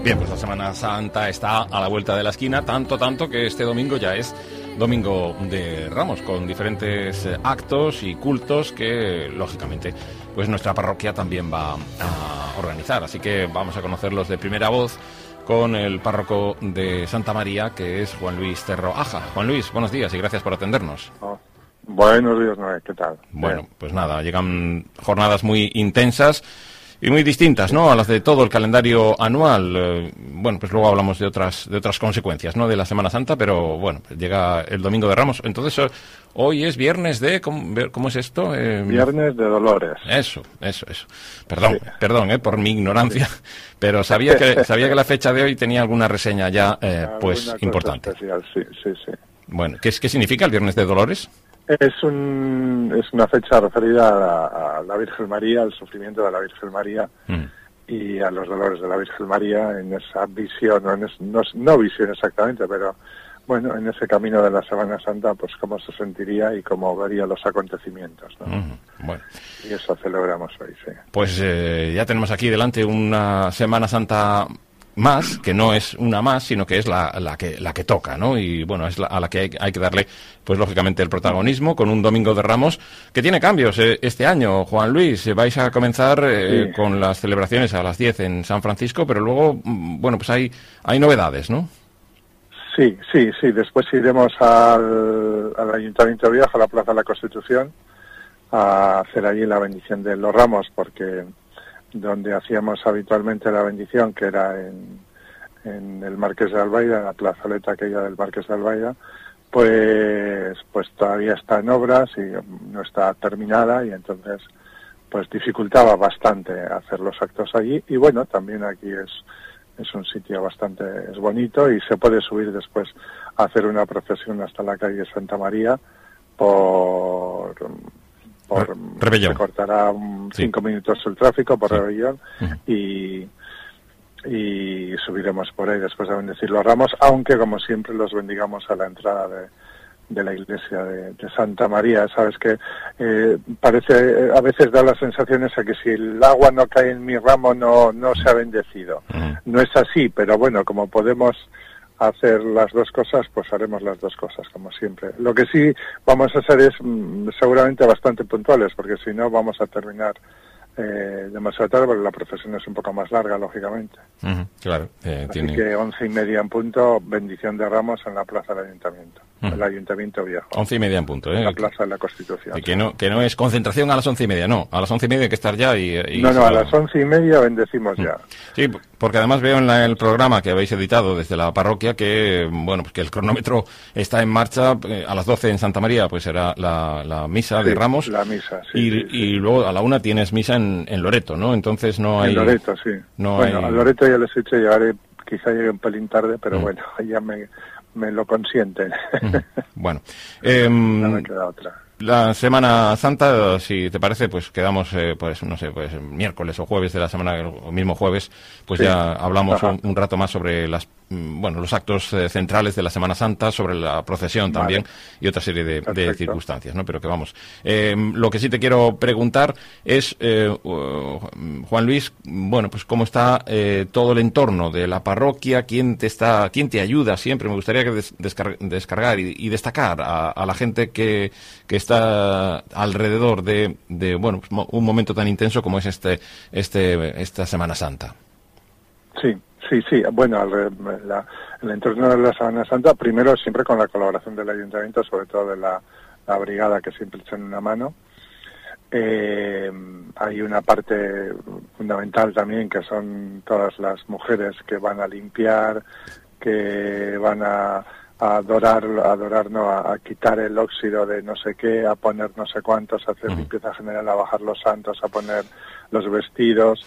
Bien, pues la Semana Santa está a la vuelta de la esquina, tanto que este domingo ya es Domingo de Ramos, con diferentes actos y cultos que, lógicamente, pues nuestra parroquia también va a organizar. Así que vamos a conocerlos de primera voz con el párroco de Santa María, que es Juan Luis Terro Aja. Juan Luis, buenos días y gracias por atendernos. Buenos días, Noé, ¿qué tal? Bueno, pues nada, llegan jornadas muy intensas y muy distintas, ¿no?, a las de todo el calendario anual. Bueno, pues luego hablamos de otras consecuencias, ¿no?, de la Semana Santa, pero bueno, pues llega el Domingo de Ramos. Entonces, hoy es viernes de... ¿Cómo es esto? Viernes de Dolores. Eso. Perdón, por mi ignorancia, sí. Pero sabía que la fecha de hoy tenía alguna reseña ya, pues, importante. Especial, sí. Bueno, ¿qué significa el Viernes de Dolores? Es una fecha referida a la Virgen María, al sufrimiento de la Virgen María y a los dolores de la Virgen María en esa visión, no visión exactamente, pero bueno, en ese camino de la Semana Santa, pues cómo se sentiría y cómo vería los acontecimientos, ¿no? Bueno. Y eso celebramos hoy, sí. Pues ya tenemos aquí delante una Semana Santa más, que no es una más, sino que es la que toca, ¿no? Y bueno, es a la que hay que darle, pues lógicamente, el protagonismo, con un Domingo de Ramos que tiene cambios este año. Juan Luis, vais a comenzar sí, con las celebraciones a las 10 en San Francisco, pero luego, bueno, pues hay novedades, ¿no? Sí. Después iremos al Ayuntamiento Viejo, a la Plaza de la Constitución, a hacer allí la bendición de los ramos, porque donde hacíamos habitualmente la bendición, que era en el Marqués de Albaida, en la plazoleta aquella del Marqués de Albaida, pues todavía está en obras y no está terminada, y entonces pues dificultaba bastante hacer los actos allí. Y bueno, también aquí es un sitio es bonito, y se puede subir después a hacer una procesión hasta la calle Santa María por Rebellón. Se cortará 5 minutos el tráfico por Rebellón, y subiremos por ahí después de bendecir los ramos, aunque como siempre los bendigamos a la entrada de la iglesia de Santa María. Sabes que parece, a veces da las sensaciones a que si el agua no cae en mi ramo no se ha bendecido. No es así, pero bueno, como podemos hacer las dos cosas, pues haremos las dos cosas, como siempre. Lo que sí vamos a hacer es seguramente bastante puntuales, porque si no vamos a terminar demasiado tarde, porque la procesión es un poco más larga, lógicamente. Claro. Así que 11:30 en punto, bendición de ramos en la Plaza del Ayuntamiento, el Ayuntamiento Viejo. 11:30 en punto, en la Plaza de la Constitución. Y que no es concentración a las 11:30, no. A las 11:30 hay que estar ya y No, a las 11:30 bendecimos ya. Sí, porque además veo en el programa que habéis editado desde la parroquia que, bueno, pues que el cronómetro está en marcha. A las 12 en Santa María pues será la misa de Ramos. La misa, y luego a la 1 tienes misa en Loreto, ¿no? Entonces no hay... En Loreto, sí. A Loreto ya les he dicho, quizá llegue un pelín tarde, pero bueno, ya me lo consienten. Bueno. No me queda otra. La Semana Santa, si te parece, pues quedamos, pues miércoles o jueves de la semana, o mismo jueves, pues ya hablamos un rato más sobre los actos centrales de la Semana Santa, sobre la procesión también, y otra serie de circunstancias, ¿no? Pero que vamos. Lo que sí te quiero preguntar es, Juan Luis, bueno, pues cómo está todo el entorno de la parroquia, quién te ayuda siempre. Me gustaría que descargar y destacar a la gente que está alrededor de bueno, pues un momento tan intenso como es esta Semana Santa. Sí. Bueno, el entorno de la Semana Santa, primero siempre con la colaboración del Ayuntamiento, sobre todo de la brigada, que siempre echan una mano. Hay una parte fundamental también, que son todas las mujeres que van a limpiar, que van a a quitar el óxido de no sé qué, a poner no sé cuántos, a hacer limpieza general, a bajar los santos, a poner los vestidos,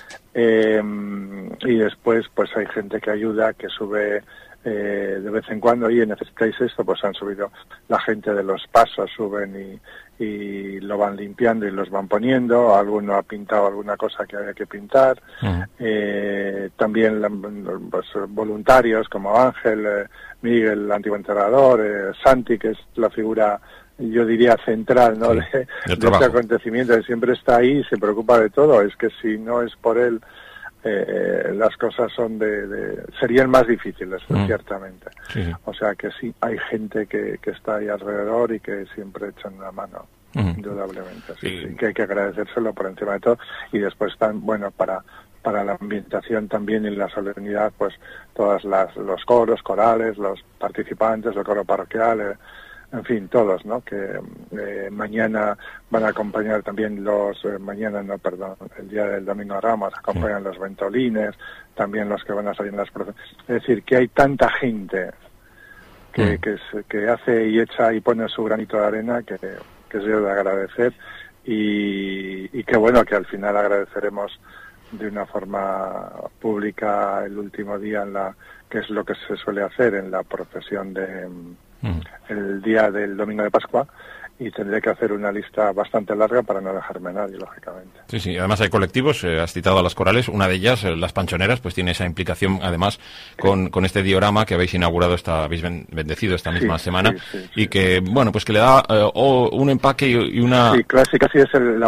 y después pues hay gente que ayuda, que sube de vez en cuando. Oye, necesitáis esto, pues han subido la gente de los pasos, suben y lo van limpiando y los van poniendo. Alguno ha pintado alguna cosa que había que pintar. También pues, voluntarios como Ángel, Miguel, el antiguo enterrador, Santi, que es la figura, yo diría, central, ¿no? de este acontecimiento, que siempre está ahí y se preocupa de todo. Es que si no es por él, las cosas son serían más difíciles, ciertamente. Sí. O sea que sí, hay gente que está ahí alrededor y que siempre echan una mano, indudablemente. Sí, que hay que agradecérselo por encima de todo. Y después, bueno, para la ambientación también y la solemnidad, pues todos los coros, corales, los participantes, el coro parroquial, en fin, todos, ¿no? Que mañana van a acompañar también el día del Domingo de Ramos, acompañan los ventolines, también los que van a salir en las procesiones. Es decir, que hay tanta gente que hace y echa y pone su granito de arena que es de agradecer y que bueno, que al final agradeceremos de una forma pública el último día que es lo que se suele hacer en la procesión el día del Domingo de Pascua, y tendré que hacer una lista bastante larga para no dejarme a nadie, lógicamente. Sí, además hay colectivos, has citado a las corales, una de ellas, las Panchoneras, pues tiene esa implicación además con este diorama que habéis inaugurado, habéis bendecido esta misma semana, y que, bueno, pues que le da un empaque y una... Sí, casi es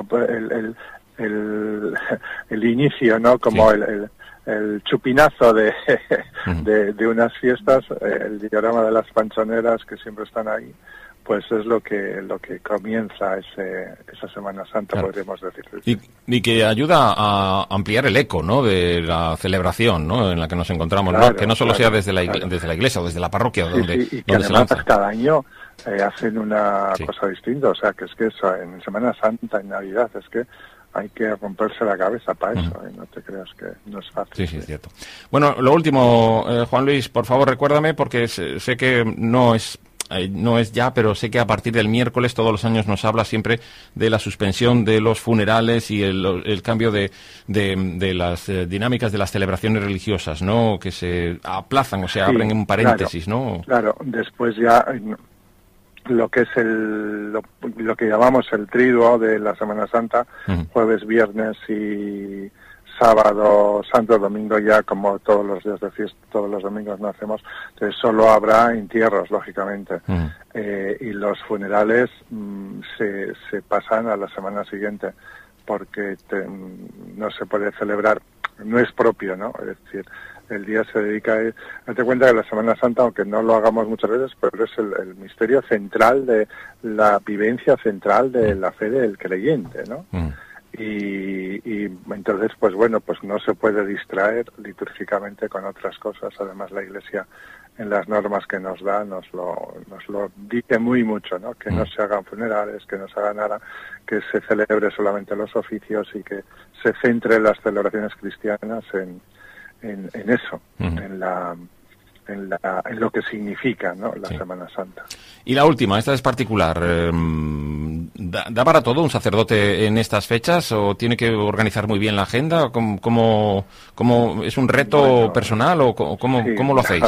el inicio, ¿no? Como el chupinazo de unas fiestas, el diorama de las Panchoneras que siempre están ahí, pues es lo que comienza esa Semana Santa, claro. Podríamos decir. Y que ayuda a ampliar el eco, ¿no?, de la celebración, ¿no?, en la que nos encontramos, claro, ¿no? Que no solo sea desde la iglesia o desde la parroquia y que además cada año hacen una cosa distinta, o sea, que es que eso, en Semana Santa, en Navidad, es que hay que romperse la cabeza para eso, no te creas que no es fácil. Sí, es cierto. Bueno, lo último, Juan Luis, por favor recuérdame, porque sé que no es ya, pero sé que a partir del miércoles todos los años nos habla siempre de la suspensión de los funerales y el cambio de las dinámicas de las celebraciones religiosas, ¿no?, que se aplazan o se abren en un paréntesis, claro, ¿no? Claro, después ya... lo que es lo que llamamos el triduo de la Semana Santa, jueves, viernes y sábado, santo, domingo, ya como todos los días de fiesta, todos los domingos no hacemos, entonces solo habrá entierros, lógicamente, y los funerales se pasan a la semana siguiente, porque no se puede celebrar, no es propio, ¿no? Es decir, el día se dedica date cuenta que la Semana Santa, aunque no lo hagamos muchas veces, pero es el misterio central de la vivencia central de la fe del creyente, ¿no? Y entonces, pues bueno, pues no se puede distraer litúrgicamente con otras cosas. Además, la Iglesia, en las normas que nos da, nos lo dice muy mucho, ¿no? Que no se hagan funerales, que no se haga nada, que se celebre solamente los oficios y que se centre las celebraciones cristianas en eso, en lo que significa, ¿no?, la Semana Santa. Y la última, esta es particular. ¿Da para todo un sacerdote en estas fechas o tiene que organizar muy bien la agenda? ¿Cómo es un reto personal o cómo lo hacéis?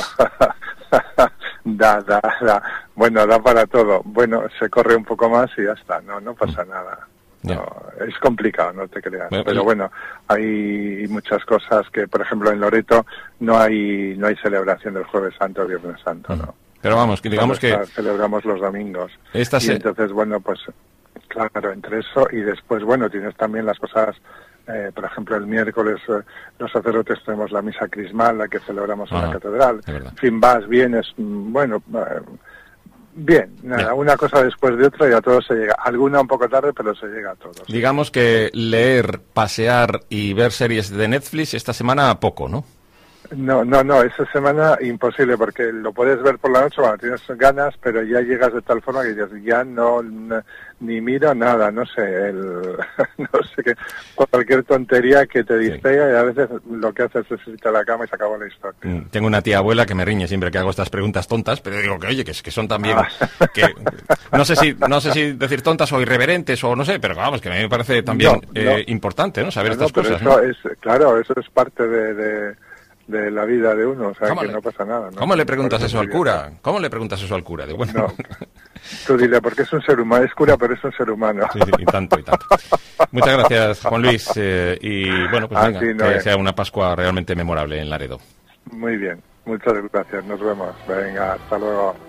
Da. Bueno, da para todo. Bueno, se corre un poco más y ya está. No pasa nada. No, es complicado, no te creas. Pero bueno, hay muchas cosas que, por ejemplo, en Loreto no hay celebración del Jueves Santo o Viernes Santo, ¿no? Pero vamos, que digamos que... Celebramos los domingos. Entonces, bueno, pues claro, entre eso y después, bueno, tienes también las cosas... por ejemplo, el miércoles los sacerdotes tenemos la misa crismal, la que celebramos en la catedral. En fin, vienes, bueno... Bien, nada, una cosa después de otra y a todos se llega. Alguna un poco tarde, pero se llega a todos. Digamos que leer, pasear y ver series de Netflix esta semana poco, ¿no? No, esa semana imposible, porque lo puedes ver por la noche cuando tienes ganas, pero ya llegas de tal forma que dices, ya ni miro nada, no sé, no sé qué, cualquier tontería que te distraiga, y a veces lo que haces es irte a la cama y se acabó la historia. Tengo una tía abuela que me riñe siempre que hago estas preguntas tontas, pero digo que oye, que son también, que no sé si decir tontas o irreverentes o no sé, pero vamos, que a mí me parece también importante, ¿no?, saber estas cosas. Claro, eso es parte de la vida de uno, o sea, que no pasa nada, ¿no? ¿Cómo le preguntas eso al cura? ¿Cómo le preguntas eso al cura? Bueno. No, tú dile, porque es un ser humano, es cura, pero es un ser humano. Sí, y tanto. Muchas gracias, Juan Luis, y bueno, pues venga, que sea una Pascua realmente memorable en Laredo. Muy bien, muchas gracias, nos vemos. Venga, hasta luego.